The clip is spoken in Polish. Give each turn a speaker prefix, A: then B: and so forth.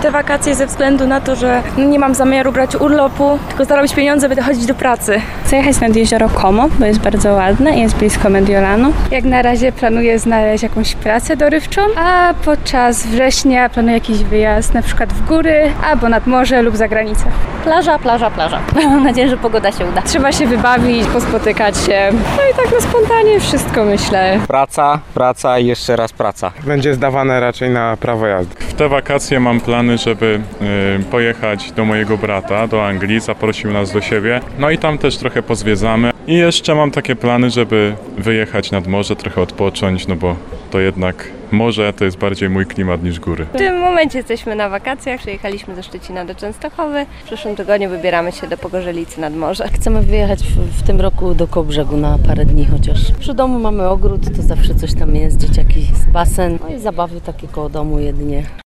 A: te wakacje ze względu na to, że nie mam zamiaru brać urlopu, tylko zarobić pieniądze, będę chodzić do pracy.
B: Chcę jechać nad jezioro Como, bo jest bardzo ładne i jest blisko Mediolanu.
C: Jak na razie planuję znaleźć jakąś pracę dorywczą, a podczas września planuję jakiś wyjazd, na przykład w góry, albo nad morze lub za granicę.
D: Plaża. Mam nadzieję, że pogoda się uda.
C: Trzeba się wybawić, pospotykać się, no i tak na spontanie wszystko myślę.
E: Praca i jeszcze raz praca.
F: Będzie zdawane raczej na prawo jazdy.
G: W te wakacje mam plany, żeby pojechać do mojego brata, do Anglii, zaprosił nas do siebie. No i tam też trochę pozwiedzamy. I jeszcze mam takie plany, żeby wyjechać nad morze, trochę odpocząć, no bo to jednak morze to jest bardziej mój klimat niż góry.
H: W tym momencie jesteśmy na wakacjach, przyjechaliśmy ze Szczecina do Częstochowy. W przyszłym tygodniu wybieramy się do Pogorzelicy nad morze.
D: Chcemy wyjechać w tym roku do Kołbrzegu na parę dni chociaż. Przy domu mamy ogród, to zawsze coś tam jest, dzieciaki, basen, no i zabawy takie koło domu jedynie.